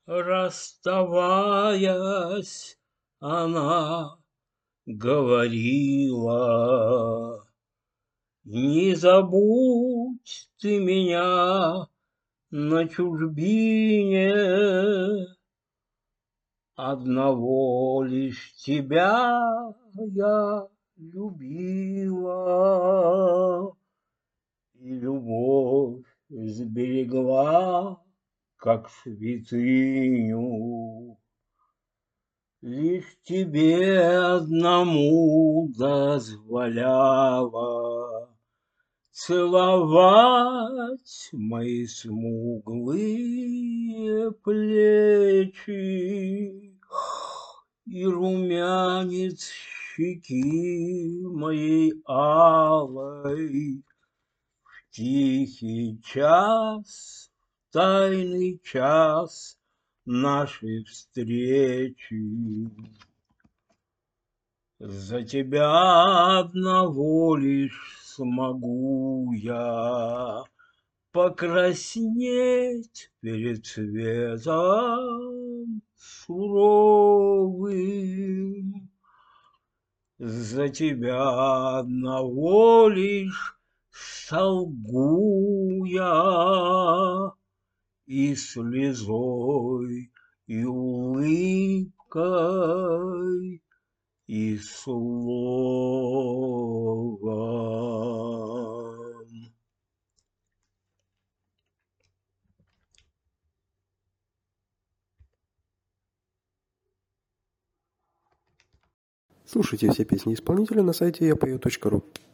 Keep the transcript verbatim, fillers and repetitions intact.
расставаясь, она говорила: не забудь ты меня на чужбине, одного лишь тебя я любила, и любовь сберегла, как святыню. Лишь тебе одному дозволяла целовать мои смуглые плечи и румянец щеки моей алой. В тихий час, в тайный час нашей встречи за тебя одного лишь смогу я покраснеть перед светом суровым. За тебя одного лишь солгу я, и слезой, и улыбкой, и словом. Слушайте все песни исполнителя на сайте я пою точка ру.